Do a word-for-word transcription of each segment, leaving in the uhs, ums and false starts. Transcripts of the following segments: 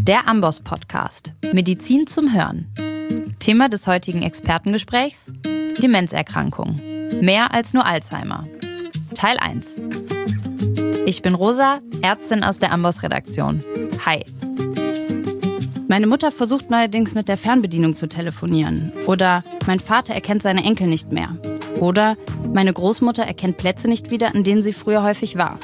Der Amboss-Podcast. Medizin zum Hören. Thema des heutigen Expertengesprächs: Demenzerkrankung. Mehr als nur Alzheimer. Teil eins. Ich bin Rosa, Ärztin aus der Amboss-Redaktion. Hi. Meine Mutter versucht neuerdings mit der Fernbedienung zu telefonieren. Oder mein Vater erkennt seine Enkel nicht mehr. Oder meine Großmutter erkennt Plätze nicht wieder, an denen sie früher häufig war.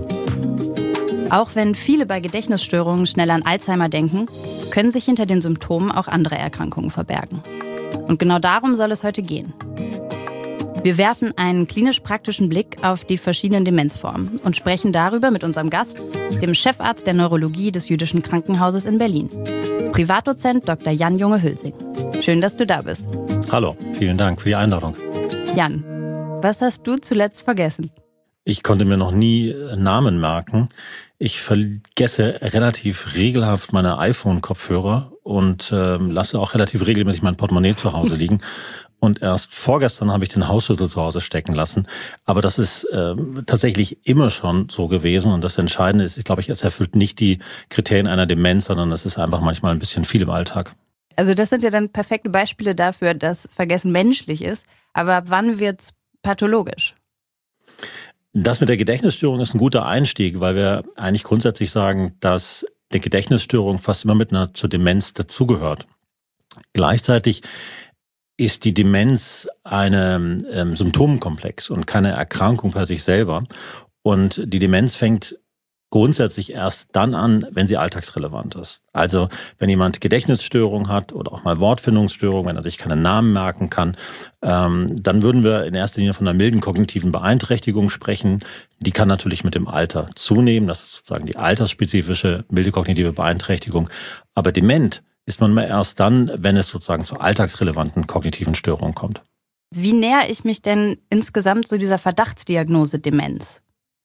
Auch wenn viele bei Gedächtnisstörungen schnell an Alzheimer denken, können sich hinter den Symptomen auch andere Erkrankungen verbergen. Und genau darum soll es heute gehen. Wir werfen einen klinisch-praktischen Blick auf die verschiedenen Demenzformen und sprechen darüber mit unserem Gast, dem Chefarzt der Neurologie des Jüdischen Krankenhauses in Berlin, Privatdozent Doktor Jan Junge-Hülsing. Schön, dass du da bist. Hallo, vielen Dank für die Einladung. Jan, was hast du zuletzt vergessen? Ich konnte mir noch nie Namen merken. Ich vergesse relativ regelhaft meine iPhone-Kopfhörer und äh, lasse auch relativ regelmäßig mein Portemonnaie zu Hause liegen. Und erst vorgestern habe ich den Hausschlüssel zu Hause stecken lassen. Aber das ist äh, tatsächlich immer schon so gewesen. Und das Entscheidende ist, ich glaube, es erfüllt nicht die Kriterien einer Demenz, sondern es ist einfach manchmal ein bisschen viel im Alltag. Also das sind ja dann perfekte Beispiele dafür, dass Vergessen menschlich ist. Aber ab wann wird es pathologisch? Das mit der Gedächtnisstörung ist ein guter Einstieg, weil wir eigentlich grundsätzlich sagen, dass die Gedächtnisstörung fast immer mit einer zur Demenz dazugehört. Gleichzeitig ist die Demenz ein ähm, Symptomkomplex und keine Erkrankung bei sich selber. Und die Demenz fängt grundsätzlich erst dann an, wenn sie alltagsrelevant ist. Also wenn jemand Gedächtnisstörung hat oder auch mal Wortfindungsstörung, wenn er sich keine Namen merken kann, ähm, dann würden wir in erster Linie von einer milden kognitiven Beeinträchtigung sprechen. Die kann natürlich mit dem Alter zunehmen. Das ist sozusagen die altersspezifische milde kognitive Beeinträchtigung. Aber dement ist man immer erst dann, wenn es sozusagen zu alltagsrelevanten kognitiven Störungen kommt. Wie nähere ich mich denn insgesamt so dieser Verdachtsdiagnose Demenz?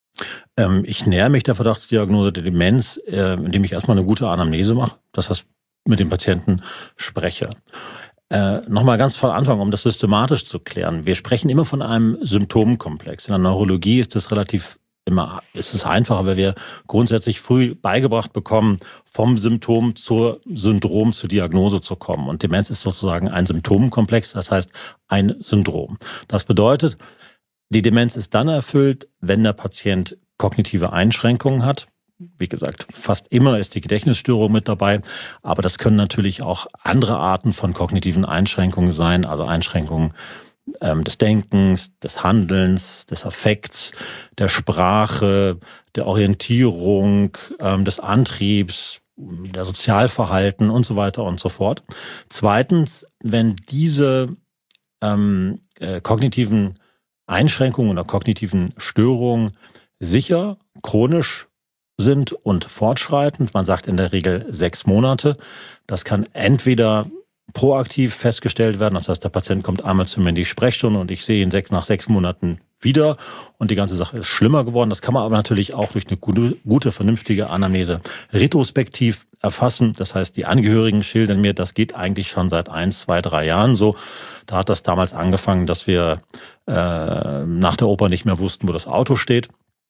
Ähm, ich nähere mich der Verdachtsdiagnose der Demenz, äh, indem ich erstmal eine gute Anamnese mache, das heißt mit dem Patienten spreche. Äh, Nochmal ganz von Anfang, um das systematisch zu klären. Wir sprechen immer von einem Symptomkomplex. In der Neurologie ist das relativ immer, ist es einfacher, weil wir grundsätzlich früh beigebracht bekommen, vom Symptom zur Syndrom zur Diagnose zu kommen. Und Demenz ist sozusagen ein Symptomkomplex, das heißt ein Syndrom. Das bedeutet, die Demenz ist dann erfüllt, wenn der Patient kognitive Einschränkungen hat. Wie gesagt, fast immer ist die Gedächtnisstörung mit dabei, aber das können natürlich auch andere Arten von kognitiven Einschränkungen sein, also Einschränkungen ähm, des Denkens, des Handelns, des Affekts, der Sprache, der Orientierung, ähm, des Antriebs, der Sozialverhalten und so weiter und so fort. Zweitens, wenn diese ähm, äh, kognitiven Einschränkungen oder kognitiven Störungen sicher, chronisch sind und fortschreitend. Man sagt in der Regel sechs Monate. Das kann entweder proaktiv festgestellt werden, das heißt, der Patient kommt einmal zu mir in die Sprechstunde und ich sehe ihn sechs, nach sechs Monaten wieder und die ganze Sache ist schlimmer geworden. Das kann man aber natürlich auch durch eine gute, gute vernünftige Anamnese retrospektiv erfassen. Das heißt, die Angehörigen schildern mir, das geht eigentlich schon seit eins, zwei, drei Jahren so. Da hat das damals angefangen, dass wir äh, nach der Oper nicht mehr wussten, wo das Auto steht.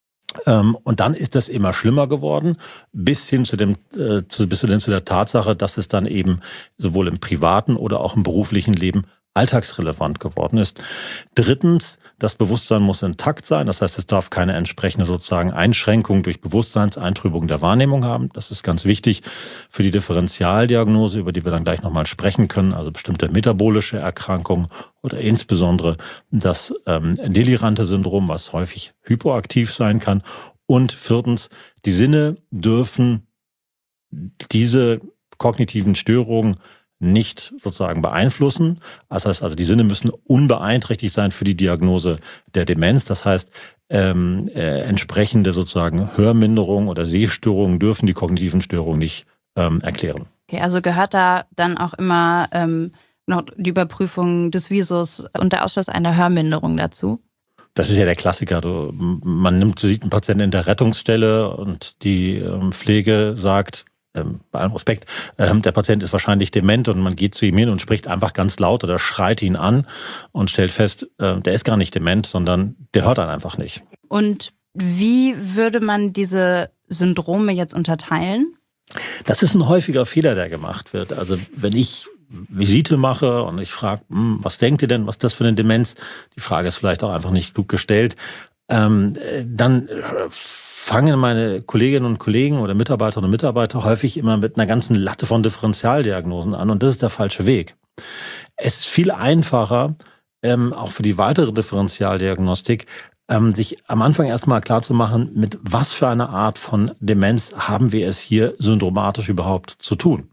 Ähm, und dann ist das immer schlimmer geworden, bis hin zu dem, äh, zu, bis hin zu der Tatsache, dass es dann eben sowohl im privaten oder auch im beruflichen Leben alltagsrelevant geworden ist. Drittens, das Bewusstsein muss intakt sein. Das heißt, es darf keine entsprechende sozusagen Einschränkung durch Bewusstseinseintrübung der Wahrnehmung haben. Das ist ganz wichtig für die Differentialdiagnose, über die wir dann gleich nochmal sprechen können, also bestimmte metabolische Erkrankungen oder insbesondere das ähm, delirante Syndrom, was häufig hypoaktiv sein kann. Und viertens, die Sinne dürfen diese kognitiven Störungen nicht sozusagen beeinflussen. Das heißt also, die Sinne müssen unbeeinträchtigt sein für die Diagnose der Demenz. Das heißt, ähm, äh, entsprechende sozusagen Hörminderungen oder Sehstörungen dürfen die kognitiven Störungen nicht ähm, erklären. Okay, also gehört da dann auch immer ähm, noch die Überprüfung des Visus und der Ausschluss einer Hörminderung dazu? Das ist ja der Klassiker. Du, man nimmt, sieht einen Patienten in der Rettungsstelle und die ähm, Pflege sagt, Ähm, bei allem Respekt, ähm, der Patient ist wahrscheinlich dement und man geht zu ihm hin und spricht einfach ganz laut oder schreit ihn an und stellt fest, äh, der ist gar nicht dement, sondern der hört einen einfach nicht. Und wie würde man diese Syndrome jetzt unterteilen? Das ist ein häufiger Fehler, der gemacht wird. Also wenn ich Visite mache und ich frage, was denkt ihr denn, was ist das für eine Demenz? Die Frage ist vielleicht auch einfach nicht gut gestellt. Ähm, dann fangen meine Kolleginnen und Kollegen oder Mitarbeiterinnen und Mitarbeiter häufig immer mit einer ganzen Latte von Differentialdiagnosen an und das ist der falsche Weg. Es ist viel einfacher, ähm, auch für die weitere Differentialdiagnostik, ähm, sich am Anfang erstmal klarzumachen, mit was für einer Art von Demenz haben wir es hier syndromatisch überhaupt zu tun.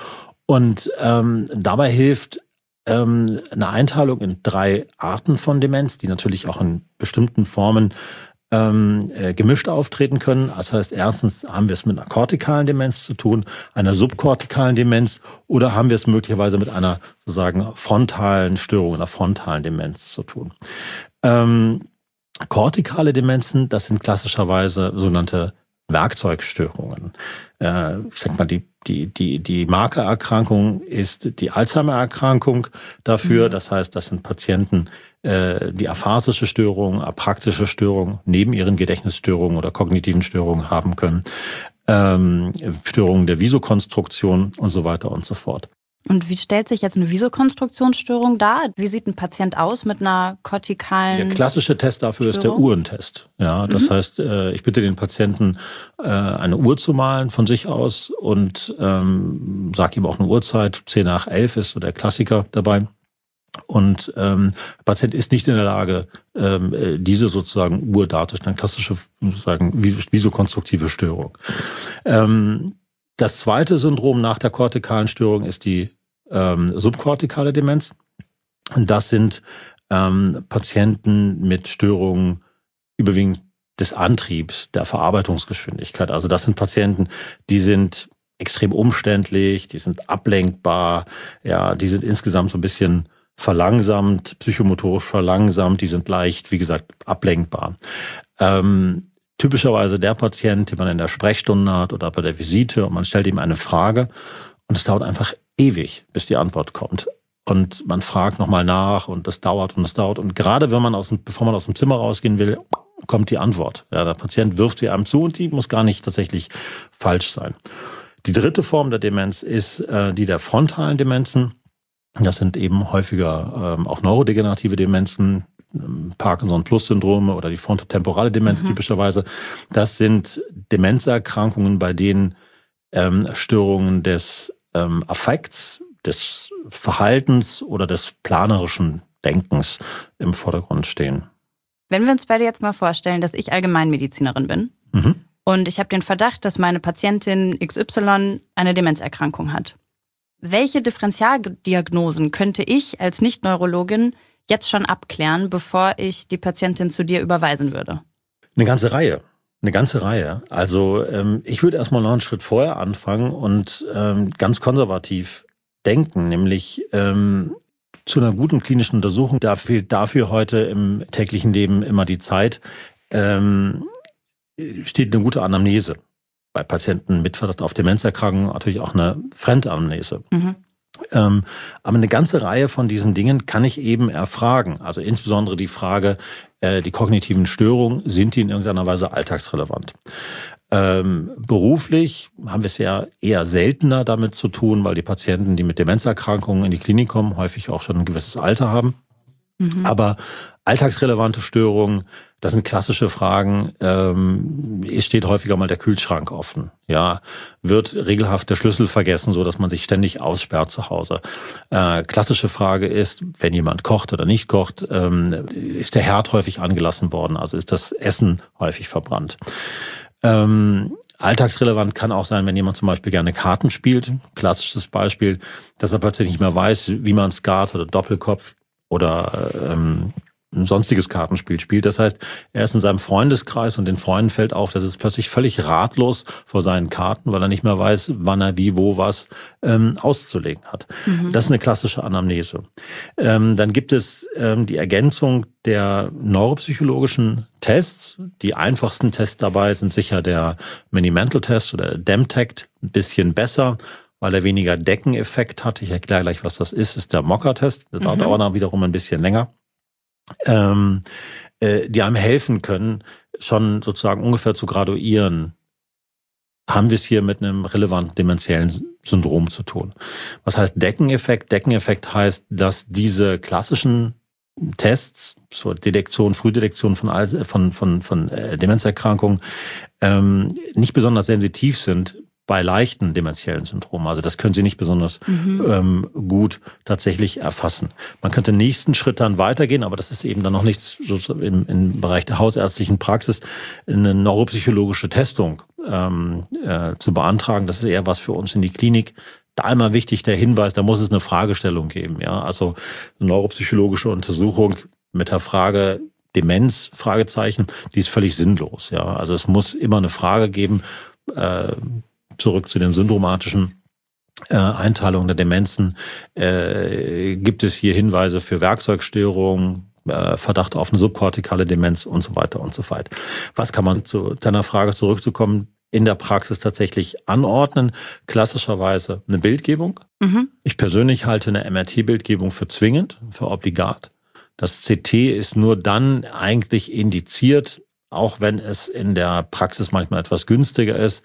Und ähm, dabei hilft ähm, eine Einteilung in drei Arten von Demenz, die natürlich auch in bestimmten Formen ähm, äh, gemischt auftreten können. Das heißt, erstens haben wir es mit einer kortikalen Demenz zu tun, einer subkortikalen Demenz oder haben wir es möglicherweise mit einer sozusagen frontalen Störung, einer frontalen Demenz zu tun. Ähm, kortikale Demenzen, das sind klassischerweise sogenannte Werkzeugstörungen. Äh, ich sag mal, die Die, die, die Markererkrankung ist die Alzheimer-Erkrankung dafür. Mhm. Das heißt, das sind Patienten, äh, die aphasische Störungen, apraktische Störungen neben ihren Gedächtnisstörungen oder kognitiven Störungen haben können. Ähm, Störungen der Visokonstruktion und so weiter und so fort. Und wie stellt sich jetzt eine Visokonstruktionsstörung dar? Wie sieht ein Patient aus mit einer kortikalen Der klassische Test dafür Störung? Ist der Uhrentest. Ja, das mhm. heißt, ich bitte den Patienten, eine Uhr zu malen von sich aus und ähm, sage ihm auch eine Uhrzeit. Zehn nach elf ist so der Klassiker dabei. Und ähm, der Patient ist nicht in der Lage, ähm, diese sozusagen Uhr darzustellen. Klassische sozusagen visokonstruktive Störung. Ähm, Das zweite Syndrom nach der kortikalen Störung ist die ähm, subkortikale Demenz. Und das sind ähm, Patienten mit Störungen überwiegend des Antriebs, der Verarbeitungsgeschwindigkeit. Also das sind Patienten, die sind extrem umständlich, die sind ablenkbar, ja, die sind insgesamt so ein bisschen verlangsamt, psychomotorisch verlangsamt, die sind leicht, wie gesagt, ablenkbar. Ähm, Typischerweise der Patient, den man in der Sprechstunde hat oder bei der Visite und man stellt ihm eine Frage und es dauert einfach ewig, bis die Antwort kommt. Und man fragt nochmal nach und das dauert und es dauert. Und gerade wenn man aus dem, bevor man aus dem Zimmer rausgehen will, kommt die Antwort. Ja, der Patient wirft sie einem zu und die muss gar nicht tatsächlich falsch sein. Die dritte Form der Demenz ist äh, die der frontalen Demenzen. Das sind eben häufiger ähm, auch neurodegenerative Demenzen, Parkinson-Plus-Syndrome oder die frontotemporale Demenz mhm. typischerweise. Das sind Demenzerkrankungen, bei denen ähm, Störungen des ähm, Affekts, des Verhaltens oder des planerischen Denkens im Vordergrund stehen. Wenn wir uns beide jetzt mal vorstellen, dass ich Allgemeinmedizinerin bin mhm. und ich habe den Verdacht, dass meine Patientin X Y eine Demenzerkrankung hat. Welche Differentialdiagnosen könnte ich als Nicht-Neurologin jetzt schon abklären, bevor ich die Patientin zu dir überweisen würde? Eine ganze Reihe. Eine ganze Reihe. Also ähm, ich würde erstmal noch einen Schritt vorher anfangen und ähm, ganz konservativ denken, nämlich ähm, zu einer guten klinischen Untersuchung. Da fehlt dafür heute im täglichen Leben immer die Zeit. Ähm, steht eine gute Anamnese. Bei Patienten mit Verdacht auf Demenzerkrankungen natürlich auch eine Fremdanamnese. Mhm. Ähm, aber eine ganze Reihe von diesen Dingen kann ich eben erfragen. Also insbesondere die Frage, äh, die kognitiven Störungen, sind die in irgendeiner Weise alltagsrelevant? Ähm, beruflich haben wir es ja eher seltener damit zu tun, weil die Patienten, die mit Demenzerkrankungen in die Klinik kommen, häufig auch schon ein gewisses Alter haben. Mhm. Aber alltagsrelevante Störungen, das sind klassische Fragen. Ähm, es steht häufiger mal der Kühlschrank offen. Ja, wird regelhaft der Schlüssel vergessen, so dass man sich ständig aussperrt zu Hause. Äh, klassische Frage ist, wenn jemand kocht oder nicht kocht, ähm, ist der Herd häufig angelassen worden? Also ist das Essen häufig verbrannt? Ähm, alltagsrelevant kann auch sein, wenn jemand zum Beispiel gerne Karten spielt. Klassisches Beispiel, dass er plötzlich nicht mehr weiß, wie man Skat oder Doppelkopf oder ähm, ein sonstiges Kartenspiel spielt. Das heißt, er ist in seinem Freundeskreis und den Freunden fällt auf, dass es plötzlich völlig ratlos vor seinen Karten, weil er nicht mehr weiß, wann er wie, wo, was ähm, auszulegen hat. Mhm. Das ist eine klassische Anamnese. Ähm, dann gibt es ähm, die Ergänzung der neuropsychologischen Tests. Die einfachsten Tests dabei sind sicher der Mini-Mental-Test oder der DEMTECT, ein bisschen besser, weil er weniger Deckeneffekt hat. Ich erkläre gleich, was das ist. Das ist der Mocker-Test. Das dauert mhm. auch wiederum ein bisschen länger. Ähm, äh, die einem helfen können, schon sozusagen ungefähr zu graduieren, haben wir es hier mit einem relevanten dementiellen Syndrom zu tun. Was heißt Deckeneffekt? Deckeneffekt heißt, dass diese klassischen Tests zur Detektion, Frühdetektion von, Al- von, von, von äh, Demenzerkrankungen ähm, nicht besonders sensitiv sind bei leichten dementiellen Syndromen. Also das können Sie nicht besonders mhm. ähm, gut tatsächlich erfassen. Man könnte den nächsten Schritt dann weitergehen, aber das ist eben dann noch nichts so im, im Bereich der hausärztlichen Praxis, eine neuropsychologische Testung ähm, äh, zu beantragen. Das ist eher was für uns in die Klinik. Da einmal wichtig der Hinweis, da muss es eine Fragestellung geben. Ja, also eine neuropsychologische Untersuchung mit der Frage Demenz, Fragezeichen, die ist völlig sinnlos. Ja, also es muss immer eine Frage geben, äh, zurück zu den syndromatischen äh, Einteilungen der Demenzen. Äh, gibt es hier Hinweise für Werkzeugstörungen, äh, Verdacht auf eine subkortikale Demenz und so weiter und so fort. Was kann man zu deiner Frage zurückzukommen in der Praxis tatsächlich anordnen? Klassischerweise eine Bildgebung. Mhm. Ich persönlich halte eine M R T-Bildgebung für zwingend, für obligat. Das C T ist nur dann eigentlich indiziert, auch wenn es in der Praxis manchmal etwas günstiger ist,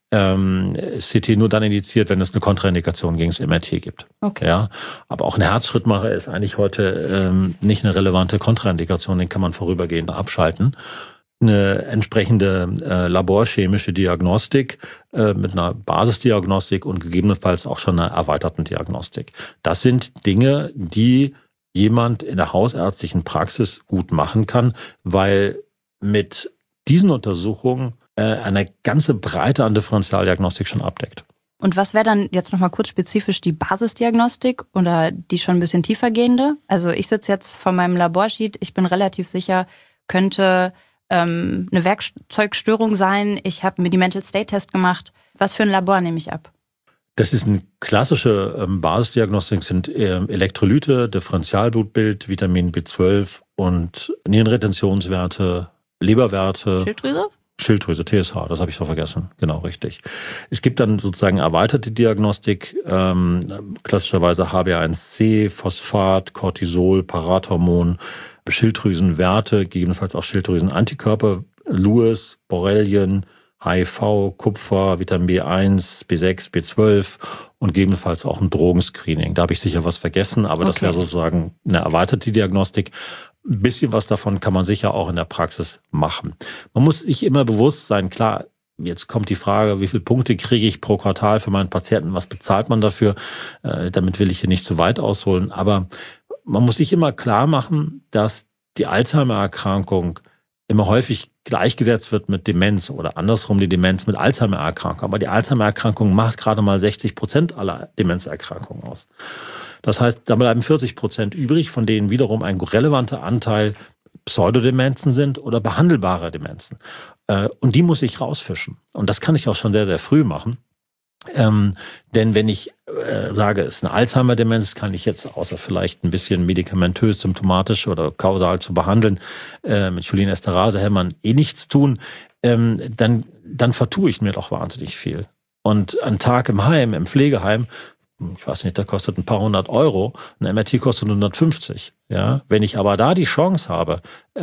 ähm, C T nur dann indiziert, wenn es eine Kontraindikation gegen das M R T gibt. Okay. Ja, aber auch ein Herzschrittmacher ist eigentlich heute ähm, nicht eine relevante Kontraindikation, den kann man vorübergehend abschalten. Eine entsprechende äh, laborchemische Diagnostik äh, mit einer Basisdiagnostik und gegebenenfalls auch schon einer erweiterten Diagnostik. Das sind Dinge, die jemand in der hausärztlichen Praxis gut machen kann, weil mit diesen Untersuchungen äh, eine ganze Breite an Differentialdiagnostik schon abdeckt. Und was wäre dann jetzt nochmal kurz spezifisch die Basisdiagnostik oder die schon ein bisschen tiefergehende? Also ich sitze jetzt vor meinem Laborsheet, ich bin relativ sicher, könnte ähm, eine Werkzeugstörung sein. Ich habe mir die Mental State Test gemacht. Was für ein Labor nehme ich ab? Das ist eine klassische ähm, Basisdiagnostik, sind ähm, Elektrolyte, Differentialblutbild, Vitamin B zwölf und Nierenretentionswerte, Leberwerte. Schilddrüse? Schilddrüse, T S H, das habe ich doch vergessen. Genau, richtig. Es gibt dann sozusagen erweiterte Diagnostik, ähm, klassischerweise H b A eins C, Phosphat, Cortisol, Parathormon, Schilddrüsenwerte, gegebenenfalls auch Schilddrüsenantikörper, Lewis, Borrelien, H I V, Kupfer, Vitamin B eins, B sechs, B zwölf und gegebenenfalls auch ein Drogenscreening. Da habe ich sicher was vergessen, aber okay. Das wäre sozusagen eine erweiterte Diagnostik. Ein bisschen was davon kann man sicher auch in der Praxis machen. Man muss sich immer bewusst sein, klar, jetzt kommt die Frage, wie viele Punkte kriege ich pro Quartal für meinen Patienten, was bezahlt man dafür? Äh, damit will ich hier nicht zu weit ausholen, aber man muss sich immer klar machen, dass die Alzheimer-Erkrankung immer häufig gleichgesetzt wird mit Demenz oder andersrum die Demenz mit Alzheimer-Erkrankung. Aber die Alzheimer-Erkrankung macht gerade mal sechzig Prozent aller Demenzerkrankungen aus. Das heißt, da bleiben vierzig Prozent übrig, von denen wiederum ein relevanter Anteil Pseudodemenzen sind oder behandelbare Demenzen. Und die muss ich rausfischen. Und das kann ich auch schon sehr, sehr früh machen. Ähm, denn wenn ich äh, sage, es ist eine Alzheimer-Demenz, kann ich jetzt außer vielleicht ein bisschen medikamentös, symptomatisch oder kausal zu behandeln, äh, mit Cholinesterase-Hämmern eh nichts tun, ähm, dann, dann vertue ich mir doch wahnsinnig viel. Und ein Tag im Heim, im Pflegeheim, ich weiß nicht, der kostet ein paar hundert Euro, ein M R T kostet hundertfünfzig. Ja? Wenn ich aber da die Chance habe, äh,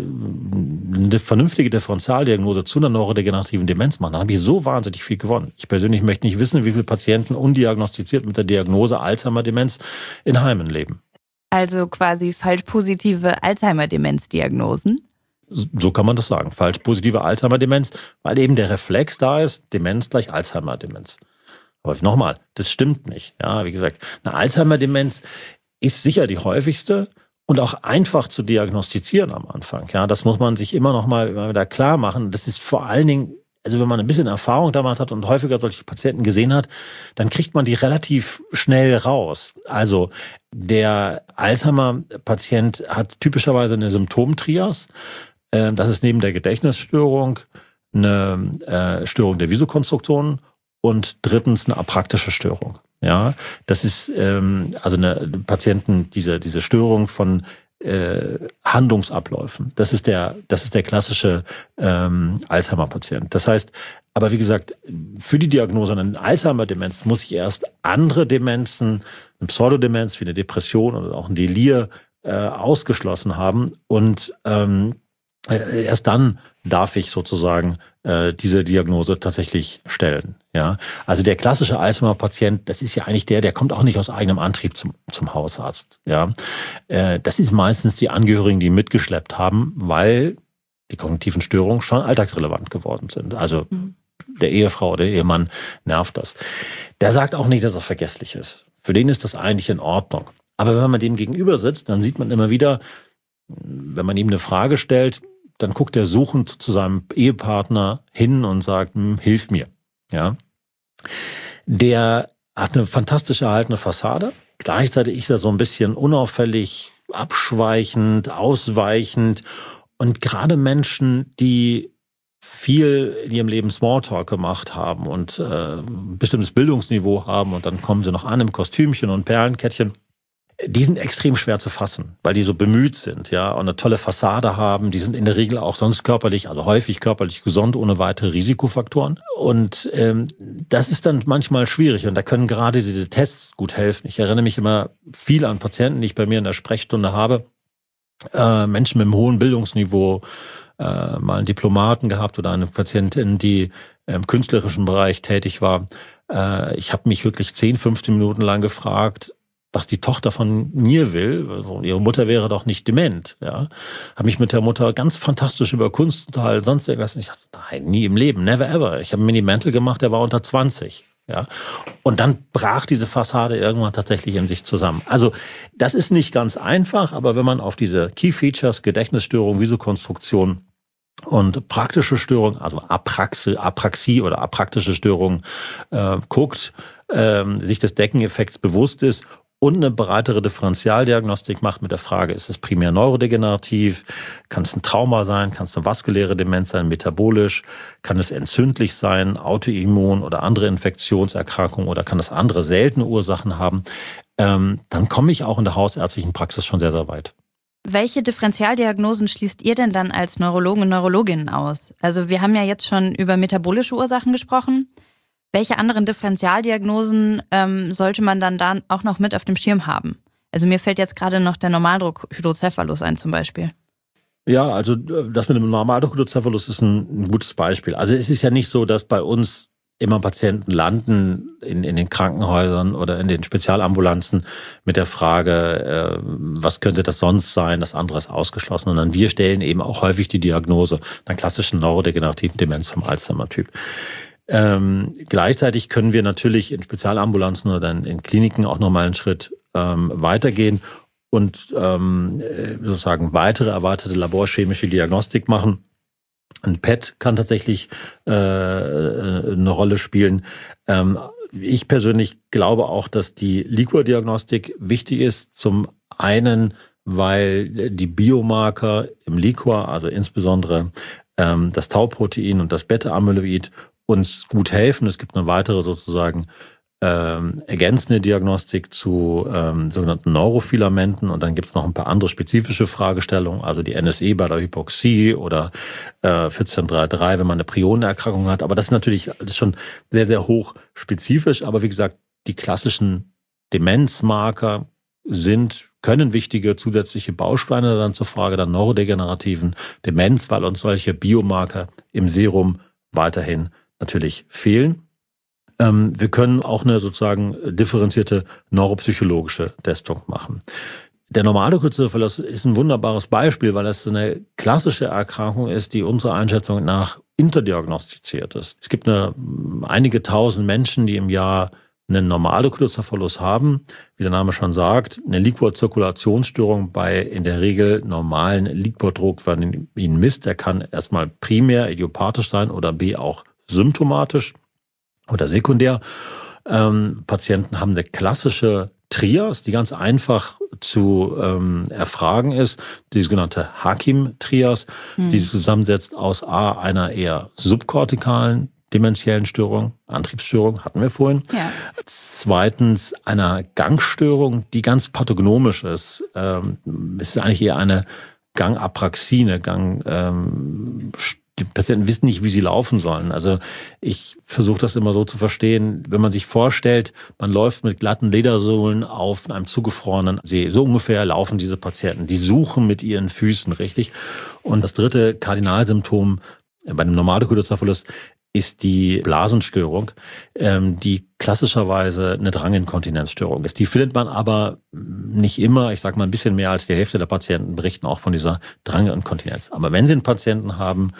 eine vernünftige Differentialdiagnose zu einer neurodegenerativen Demenz machen, dann habe ich so wahnsinnig viel gewonnen. Ich persönlich möchte nicht wissen, wie viele Patienten undiagnostiziert mit der Diagnose Alzheimer-Demenz in Heimen leben. Also quasi falsch positive Alzheimer-Demenz-Diagnosen? So kann man das sagen. Falsch positive Alzheimer-Demenz, weil eben der Reflex da ist, Demenz gleich Alzheimer-Demenz. Aber nochmal, das stimmt nicht. Ja, wie gesagt, eine Alzheimer-Demenz ist sicher die häufigste und auch einfach zu diagnostizieren am Anfang. Ja, das muss man sich immer noch mal immer wieder klar machen. Das ist vor allen Dingen, also wenn man ein bisschen Erfahrung damit hat und häufiger solche Patienten gesehen hat, dann kriegt man die relativ schnell raus. Also der Alzheimer-Patient hat typischerweise eine Symptomtrias. Das ist neben der Gedächtnisstörung eine äh, Störung der Visokonstruktion und drittens eine apraktische Störung. Ja, das ist ähm, also eine Patienten diese diese Störung von äh, Handlungsabläufen. Das ist der das ist der klassische ähm, Alzheimer-Patient. Das heißt, aber wie gesagt, für die Diagnose einer Alzheimer-Demenz muss ich erst andere Demenzen, eine Pseudodemenz wie eine Depression oder auch ein Delir äh, ausgeschlossen haben und ähm, Äh, erst dann darf ich sozusagen äh, diese Diagnose tatsächlich stellen. Ja, also der klassische Alzheimer-Patient, das ist ja eigentlich der, der kommt auch nicht aus eigenem Antrieb zum, zum Hausarzt. Ja, äh, das ist meistens die Angehörigen, die ihn mitgeschleppt haben, weil die kognitiven Störungen schon alltagsrelevant geworden sind. Also mhm. der Ehefrau oder der Ehemann nervt das. Der sagt auch nicht, dass er vergesslich ist. Für den ist das eigentlich in Ordnung. Aber wenn man dem gegenüber sitzt, dann sieht man immer wieder, wenn man ihm eine Frage stellt, dann guckt er suchend zu seinem Ehepartner hin und sagt, hm, hilf mir. Ja, der hat eine fantastisch erhaltene Fassade. Gleichzeitig ist er so ein bisschen unauffällig, abschweichend, ausweichend. Und gerade Menschen, die viel in ihrem Leben Smalltalk gemacht haben und äh, ein bestimmtes Bildungsniveau haben und dann kommen sie noch an im Kostümchen und Perlenkettchen, die sind extrem schwer zu fassen, weil die so bemüht sind, ja, und eine tolle Fassade haben. Die sind in der Regel auch sonst körperlich, also häufig körperlich gesund, ohne weitere Risikofaktoren. Und ähm, das ist dann manchmal schwierig. Und da können gerade diese Tests gut helfen. Ich erinnere mich immer viel an Patienten, die ich bei mir in der Sprechstunde habe. Äh, Menschen mit einem hohen Bildungsniveau, äh, mal einen Diplomaten gehabt oder eine Patientin, die im künstlerischen Bereich tätig war. Äh, ich habe mich wirklich zehn, fünfzehn Minuten lang gefragt, was die Tochter von mir will. Also ihre Mutter wäre doch nicht dement. Ja, habe mich mit der Mutter ganz fantastisch über Kunst unterhalten, sonst irgendwas. Und ich dachte, nein, nie im Leben, never ever. Ich habe einen Mini-Mental gemacht, der war unter zwanzig. Ja, und dann brach diese Fassade irgendwann tatsächlich in sich zusammen. Also das ist nicht ganz einfach, aber wenn man auf diese Key Features, Gedächtnisstörung, Visukonstruktion und praktische Störung, also Apraxie, Apraxie oder apraktische Störung äh, guckt, äh, sich des Deckeneffekts bewusst ist und eine breitere Differentialdiagnostik macht mit der Frage, ist es primär neurodegenerativ, kann es ein Trauma sein, kann es eine vaskuläre Demenz sein, metabolisch, kann es entzündlich sein, autoimmun oder andere Infektionserkrankungen oder kann es andere seltene Ursachen haben, ähm, dann komme ich auch in der hausärztlichen Praxis schon sehr, sehr weit. Welche Differentialdiagnosen schließt ihr denn dann als Neurologen und Neurologinnen aus? Also wir haben ja jetzt schon über metabolische Ursachen gesprochen. Welche anderen Differentialdiagnosen ähm, sollte man dann da auch noch mit auf dem Schirm haben? Also mir fällt jetzt gerade noch der Normaldruck-Hydrocephalus ein zum Beispiel. Ja, also das mit dem Normaldruck-Hydrocephalus ist ein, ein gutes Beispiel. Also es ist ja nicht so, dass bei uns immer Patienten landen in, in den Krankenhäusern oder in den Spezialambulanzen mit der Frage, äh, was könnte das sonst sein, das andere ist ausgeschlossen. Und dann wir stellen eben auch häufig die Diagnose einer klassischen neurodegenerativen Demenz vom Alzheimer-Typ. Ähm, gleichzeitig können wir natürlich in Spezialambulanzen oder in, in Kliniken auch nochmal einen Schritt ähm, weitergehen und ähm, sozusagen weitere erweiterte laborchemische Diagnostik machen. Ein P E T kann tatsächlich äh, eine Rolle spielen. Ähm, ich persönlich glaube auch, dass die Liquor-Diagnostik wichtig ist. Zum einen, weil die Biomarker im Liquor, also insbesondere ähm, das Tau-Protein und das Beta-Amyloid, uns gut helfen. Es gibt eine weitere sozusagen ähm, ergänzende Diagnostik zu ähm, sogenannten Neurofilamenten und dann gibt es noch ein paar andere spezifische Fragestellungen, also die N S E bei der Hypoxie oder äh, vierzehn drei drei, wenn man eine Prionenerkrankung hat. Aber das ist natürlich das ist schon sehr, sehr hoch spezifisch. Aber wie gesagt, die klassischen Demenzmarker sind, können wichtige zusätzliche Bausteine dann zur Frage der neurodegenerativen Demenz, weil uns solche Biomarker im Serum weiterhin natürlich fehlen. Ähm, wir können auch eine sozusagen differenzierte neuropsychologische Testung machen. Der Normaldruck-Hydrocephalus ist ein wunderbares Beispiel, weil das eine klassische Erkrankung ist, die unserer Einschätzung nach interdiagnostiziert ist. Es gibt eine, einige tausend Menschen, die im Jahr einen Normaldruck-Hydrocephalus haben, wie der Name schon sagt, eine Liquorzirkulationsstörung bei in der Regel normalen Liquordruck, wenn man ihn misst. Der kann erstmal primär idiopathisch sein oder B auch symptomatisch oder sekundär. Ähm, Patienten haben eine klassische Trias, die ganz einfach zu ähm, erfragen ist, die sogenannte Hakim-Trias, mhm. die sich zusammensetzt aus A, einer eher subkortikalen dementiellen Störung, Antriebsstörung, hatten wir vorhin. Ja. Zweitens einer Gangstörung, die ganz pathognomisch ist. Ähm, es ist eigentlich eher eine Gangapraxie, eine Gang, ähm, die Patienten wissen nicht, wie sie laufen sollen. Also ich versuche das immer so zu verstehen, wenn man sich vorstellt, man läuft mit glatten Ledersohlen auf einem zugefrorenen See. So ungefähr laufen diese Patienten. Die suchen mit ihren Füßen, richtig? Und das dritte Kardinalsymptom bei einem Normaldekutorzaphalus ist die Blasenstörung, die klassischerweise eine Dranginkontinenzstörung ist. Die findet man aber nicht immer. Ich sage mal, ein bisschen mehr als die Hälfte der Patienten berichten auch von dieser Dranginkontinenz. Aber wenn Sie einen Patienten haben,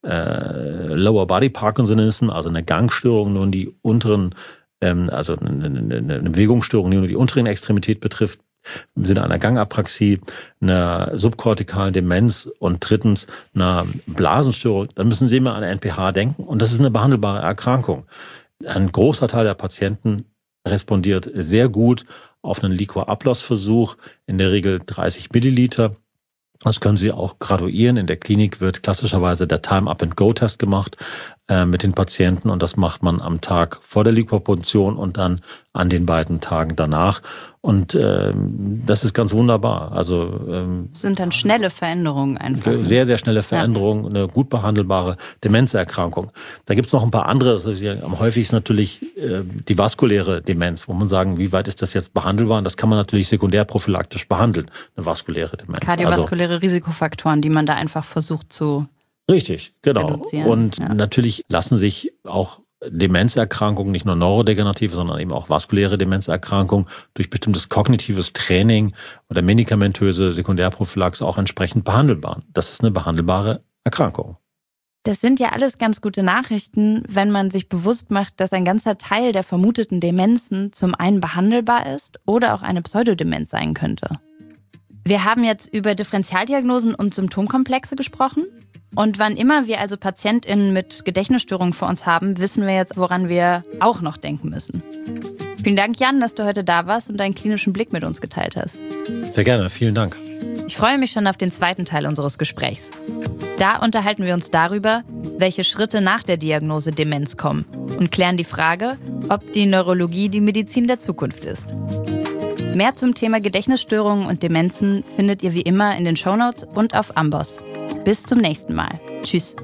äh, Lower Body Parkinsonism, also eine Gangstörung, nur die unteren, ähm, also eine, eine, eine Bewegungsstörung, die nur die unteren Extremität betrifft, im Sinne einer Gangapraxie, einer subkortikalen Demenz und drittens einer Blasenstörung, dann müssen Sie immer an N P H denken und das ist eine behandelbare Erkrankung. Ein großer Teil der Patienten respondiert sehr gut auf einen Liquor-Ablassversuch, in der Regel dreißig Milliliter. Das können Sie auch graduieren. In der Klinik wird klassischerweise der Time-Up-and-Go-Test gemacht äh, mit den Patienten und das macht man am Tag vor der Liquorpunktion und dann an den beiden Tagen danach. Und ähm, das ist ganz wunderbar. Also ähm, das sind dann schnelle Veränderungen einfach. Sehr, sehr schnelle Veränderungen, ja. Eine gut behandelbare Demenzerkrankung. Da gibt es noch ein paar andere. Das ist ja am häufigsten natürlich äh, die vaskuläre Demenz, wo man sagen, wie weit ist das jetzt behandelbar? Und das kann man natürlich sekundärprophylaktisch behandeln, eine vaskuläre Demenz. Kardiovaskuläre also, Risikofaktoren, die man da einfach versucht zu Richtig, genau. reduzieren. Und ja. natürlich lassen sich auch Demenzerkrankungen, nicht nur neurodegenerative, sondern eben auch vaskuläre Demenzerkrankungen durch bestimmtes kognitives Training oder medikamentöse Sekundärprophylaxe auch entsprechend behandelbar. Das ist eine behandelbare Erkrankung. Das sind ja alles ganz gute Nachrichten, wenn man sich bewusst macht, dass ein ganzer Teil der vermuteten Demenzen zum einen behandelbar ist oder auch eine Pseudodemenz sein könnte. Wir haben jetzt über Differentialdiagnosen und Symptomkomplexe gesprochen. Und wann immer wir also PatientInnen mit Gedächtnisstörungen vor uns haben, wissen wir jetzt, woran wir auch noch denken müssen. Vielen Dank, Jan, dass du heute da warst und deinen klinischen Blick mit uns geteilt hast. Sehr gerne, vielen Dank. Ich freue mich schon auf den zweiten Teil unseres Gesprächs. Da unterhalten wir uns darüber, welche Schritte nach der Diagnose Demenz kommen und klären die Frage, ob die Neurologie die Medizin der Zukunft ist. Mehr zum Thema Gedächtnisstörungen und Demenzen findet ihr wie immer in den Shownotes und auf Amboss. Bis zum nächsten Mal. Tschüss.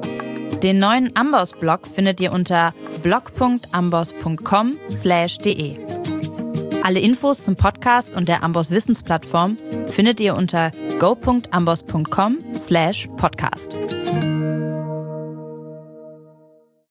Den neuen Amboss-Blog findet ihr unter blog punkt amboss punkt com slash de. Alle Infos zum Podcast und der Amboss Wissensplattform findet ihr unter go punkt amboss punkt com slash podcast.